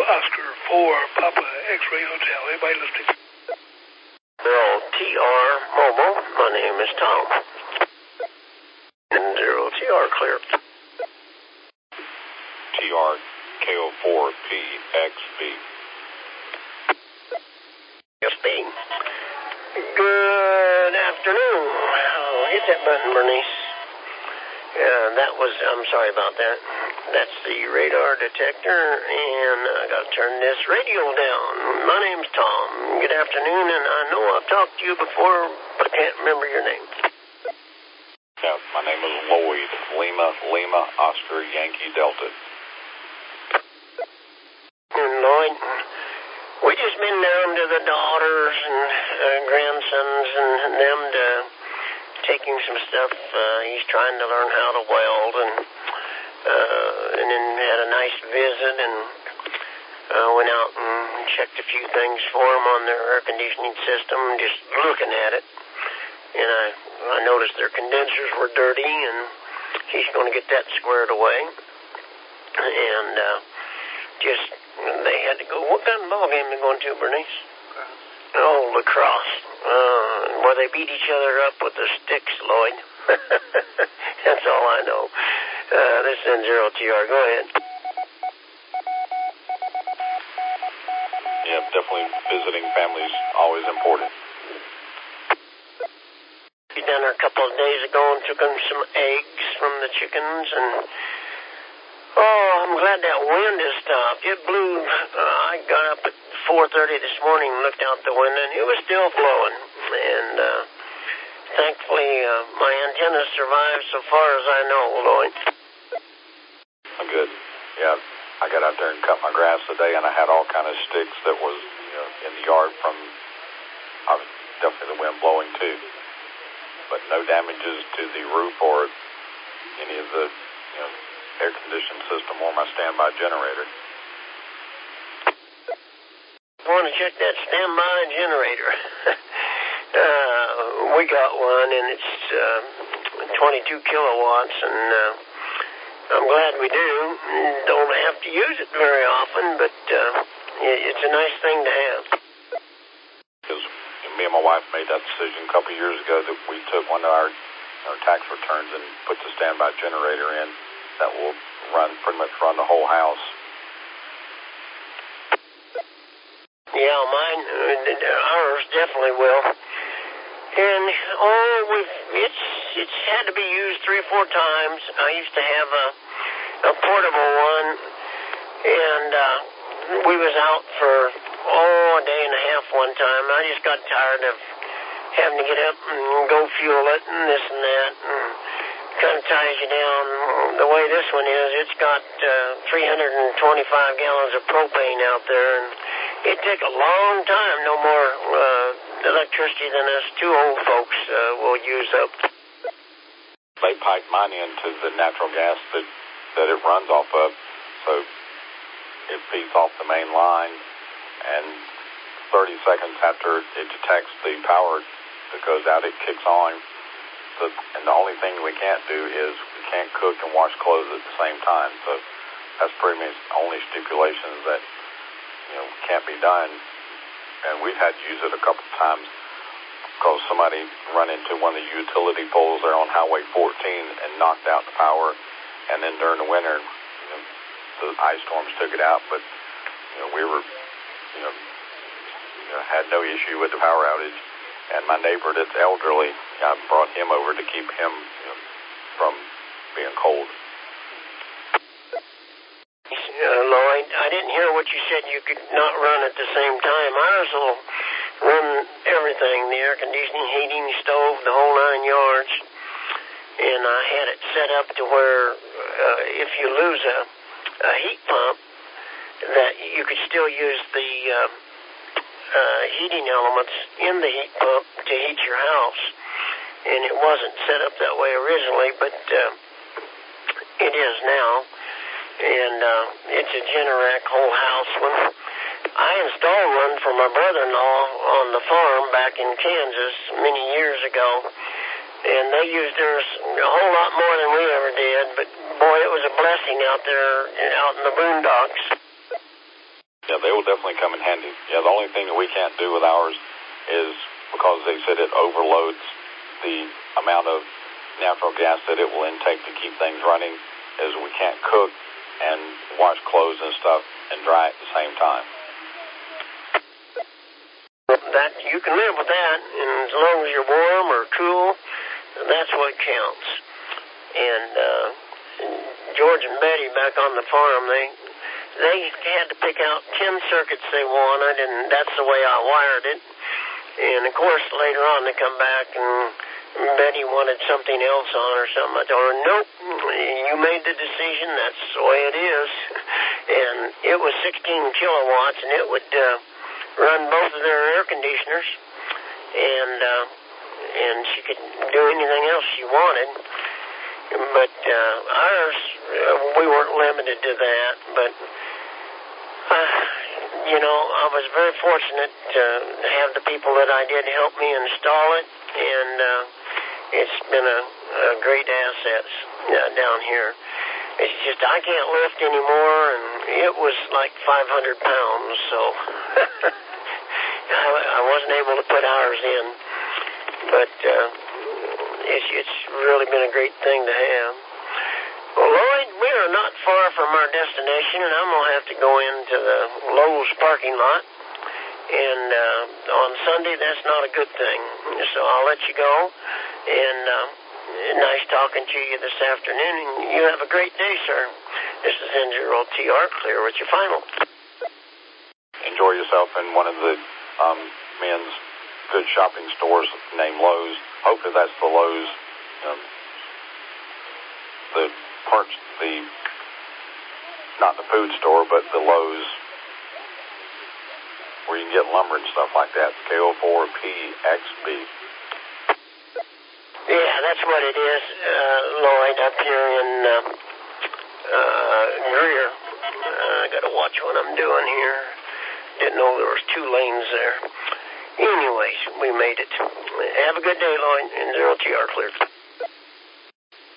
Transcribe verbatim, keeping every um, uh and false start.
Oscar four, Papa X-Ray Hotel. Everybody listening? Well, T R Mobile. My name is Tom. And zero T R clear. T R K O four P X B. X B. Good afternoon. Oh, hit that button, Bernice. Yeah, that was, I'm sorry about that. That's the radar detector, and I gotta turn this radio down. My name's Tom. Good afternoon, and I know I've talked to you before, but I can't remember your name. Yeah, my name is Lloyd. Lima, Lima, Oscar, Yankee, Delta. And Lloyd, we just been down to the daughters and uh, grandsons and them to take him some stuff. Uh, he's trying to learn how to weld, and uh, and then had a nice visit, and uh, went out and checked a few things for him on their air conditioning system, just looking at it. And I, I noticed their condensers were dirty, and he's going to get that squared away. And uh, just, they had to go. What kind of ball game are they going to, Bernice? Oh, lacrosse. Uh, where they beat each other up with the sticks, Lloyd. That's all I know. Uh, this is N zero T R. Go ahead. Yeah, definitely visiting families always important. We down there a couple of days ago and took them some eggs from the chickens, and oh, I'm glad that wind has stopped. It blew. Uh, I got up at four thirty this morning and looked out the window, and it was still blowing. And uh, thankfully, uh, my antennas survived so far as I know, Lloyd. Good. Yeah, I got out there and cut my grass today, and I had all kind of sticks that was, you know, in the yard from uh, definitely the wind blowing too. But no damages to the roof or any of the, you know, air conditioning system or my standby generator. I want to check that standby generator. uh, we got one, and it's uh, twenty-two kilowatts, and uh, I'm glad we do. Don't have to use it very often, but uh, it's a nice thing to have. Because me and my wife made that decision a couple of years ago that we took one of our, our tax returns and put the standby generator in that will run pretty much run the whole house. Yeah, mine, uh, ours definitely will. And oh, we've it's it's had to be used three or four times. I used to have a a portable one, and uh, we was out for oh a day and a half one time. I just got tired of having to get up and go fuel it and this and that, and kind of ties you down. The way this one is, it's got uh, three hundred twenty-five gallons of propane out there, and it take a long time, no more uh, electricity than us two old folks uh, will use up. They pipe mine into the natural gas that, that it runs off of, so it feeds off the main line, and thirty seconds after it detects the power that goes out, it kicks on. So, and the only thing we can't do is we can't cook and wash clothes at the same time, so that's pretty much the only stipulations that, you know, can't be done. And we've had to use it a couple of times because somebody run into one of the utility poles there on Highway fourteen and knocked out the power. And then during the winter, you know, the ice storms took it out. But you know, we were, you know, you know, had no issue with the power outage. And my neighbor that's elderly, I brought him over to keep him, you know, from being cold. Uh, Lloyd, I didn't hear what you said you could not run at the same time. Ours will run everything, the air conditioning, heating, stove, the whole nine yards. And I had it set up to where uh, if you lose a, a heat pump, that you could still use the uh, uh, heating elements in the heat pump to heat your house. And it wasn't set up that way originally, but uh, it is now. And uh, it's a Generac whole house one. I installed one for my brother-in-law on the farm back in Kansas many years ago, and they used theirs a whole lot more than we ever did, but boy, it was a blessing out there, out in the boondocks. will definitely come in handy. Yeah, the only thing that we can't do with ours is because they said it overloads the amount of natural gas that it will intake to keep things running, is we can't cook and wash clothes and stuff and dry at the same time. That you can live with that, and as long as you're warm or cool, that's what counts. And uh, George and Betty back on the farm, they they had to pick out ten circuits they wanted, and that's the way I wired it. And of course, later on they come back and Betty wanted something else on or something. I told her, nope, you made the decision. That's the way it is. And it was sixteen kilowatts, and it would uh, run both of their air conditioners, and uh, and she could do anything else she wanted. But uh, ours, uh, we weren't limited to that. But uh, you know, I was very fortunate to have the people that I did help me install it, and uh, it's been a, a great asset uh, down here. It's just I can't lift anymore, and it was like five hundred pounds, so I, I wasn't able to put ours in. But uh, it's, it's really been a great thing to have. Well, Lloyd, we are not far from our destination, and I'm going to have to go into the Lowe's parking lot. And uh, on Sunday, that's not a good thing. So I'll let you go. And uh, nice talking to you this afternoon. And you have a great day, sir. This is N zero T R, clear with your final. Enjoy yourself in one of the um, men's good shopping stores named Lowe's. Hopefully that's the Lowe's, um, the parts, the, not the food store, but the Lowe's, where you can get lumber and stuff like that. K O four P X B. Yeah, that's what it is, uh, Lloyd, up here in uh, uh, Greer. Uh, I got to watch what I'm doing here. Didn't know there was two lanes there. Anyways, we made it. Have a good day, Lloyd. N zero T R cleared.